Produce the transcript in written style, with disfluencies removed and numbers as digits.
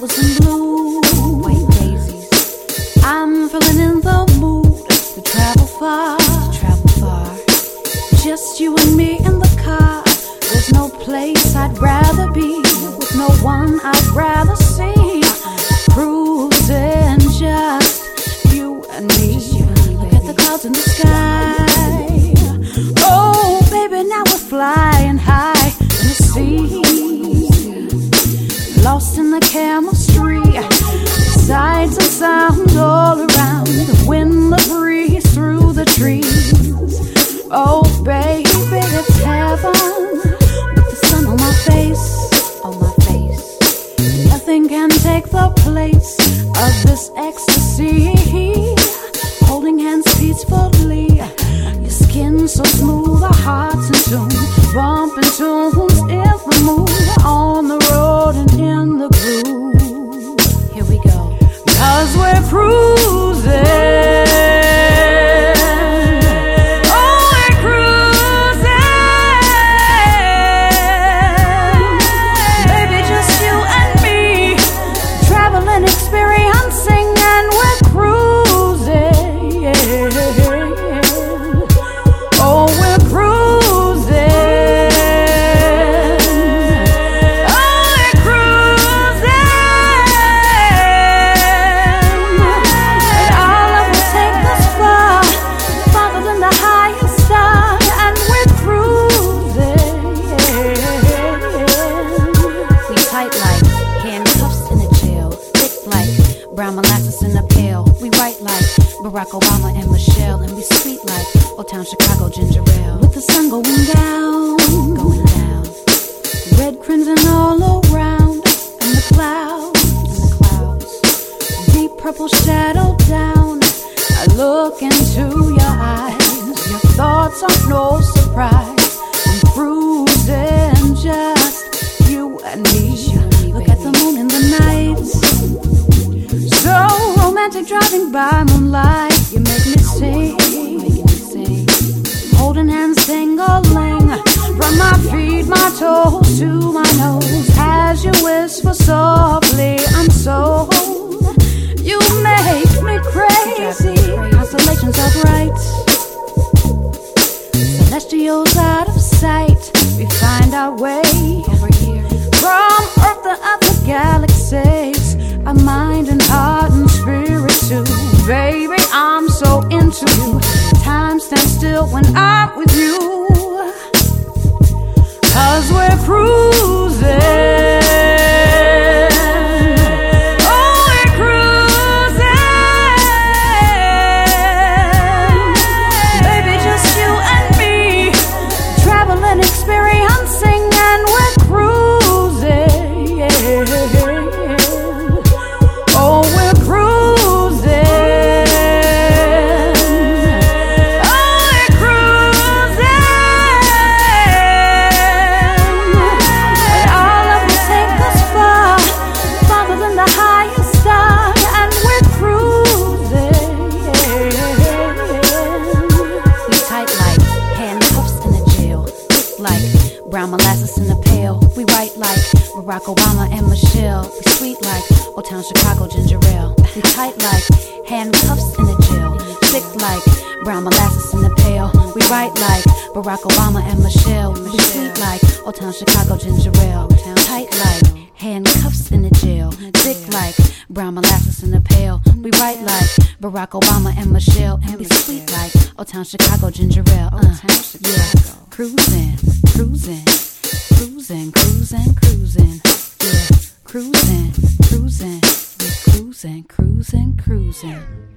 flowers in bloom, white daisies. I'm feeling in the mood to travel far, just you and me in the car. There's no place I'd rather be, with no one I'd rather see. Cruising, just you and me. Look at the clouds in the sky. Oh, baby, now we're flying high in the sea, lost in the chemistry. Sights and sounds all around, the wind, the breeze through the trees. Oh, baby, it's heaven with the sun on my face, Nothing can take the place of this ecstasy. Holding hands peacefully, your skin so smooth, our hearts in tune, bumping tunes in the mood, on the road and in the groove. Here we go. 'Cause we're cruising. Brown molasses in a pail. We write like Barack Obama and Michelle, and we sweet like Old Town Chicago ginger ale. With the sun going down, red crimson all around, and the clouds, deep purple shadow down. I look into your eyes, your thoughts are no surprise. I'm cruising, just you and me. Look at the moon in the night, so romantic, driving by moonlight. You make me sing, holding hands, tingling from my feet, my toes to my nose. As you whisper softly, I'm sold. You make me crazy. Constellations are bright, celestials out of sight. We find our way over here, from Earth to other galaxies. Our mind and heart and spirit too. Baby, I'm so into you. Time stands still when I'm with you. 'Cause we're cruising. Brown molasses in a pail. We write like Barack Obama and Michelle. We sweet like Old Town Chicago ginger ale. We tight like handcuffs in a jail. Thick like brown molasses in a pail. We write like Barack Obama and Michelle. We sweet like Old Town Chicago ginger ale. Tight like handcuffs in a jail. Thick like brown molasses in a pail. We write like Barack Obama and Michelle. And we sweet like Old Town Chicago ginger ale. Yeah, cruising, cruising, cruising, cruising, cruising. Yeah, cruising, cruising, cruising, cruising, cruising.